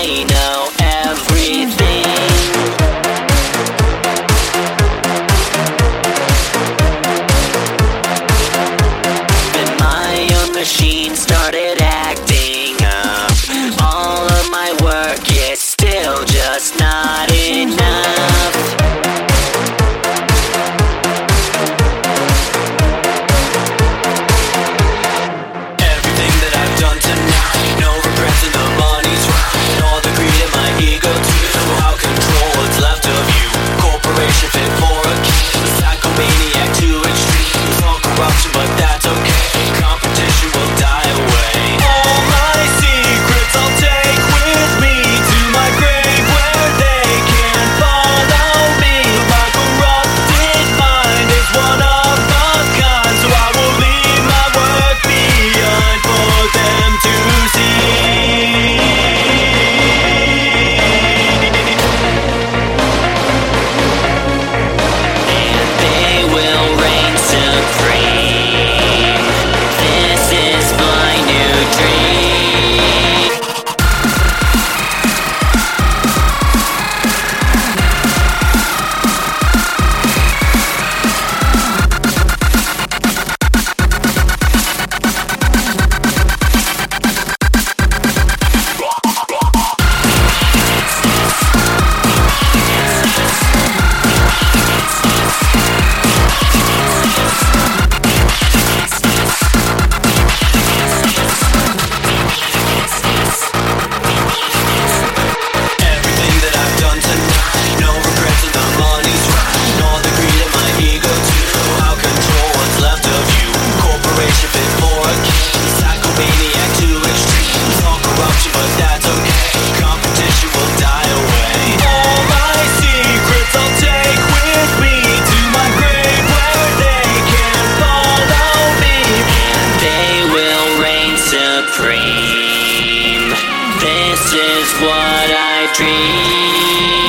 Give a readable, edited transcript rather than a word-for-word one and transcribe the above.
they know everything. Then my own machine started acting up. All of my work is still just not enough. Everything that I've done tonight, no regrets and the money's right. All the greed in my ego too. I'll control what's left of you. Corporation fit for a king. Psychomaniac to extremes. All corruption, but that's okay. Competition will die away. All my secrets I'll take with me to my grave, where they can't follow me. My corrupted mind is one of a kind, so I will leave my work behind for them to see. And they will reign supreme. This is my new dream. Everything that I've done tonight, no regrets and the money's right. All the greed in my ego too. I'll control what's left of you. Corporation fit for a king. Psychomaniac to extremes. All corruption, but that's okay. Competition will die away. All my secrets I'll take with me to my grave, where they can't follow me. And they will reign supreme. This is what I dream.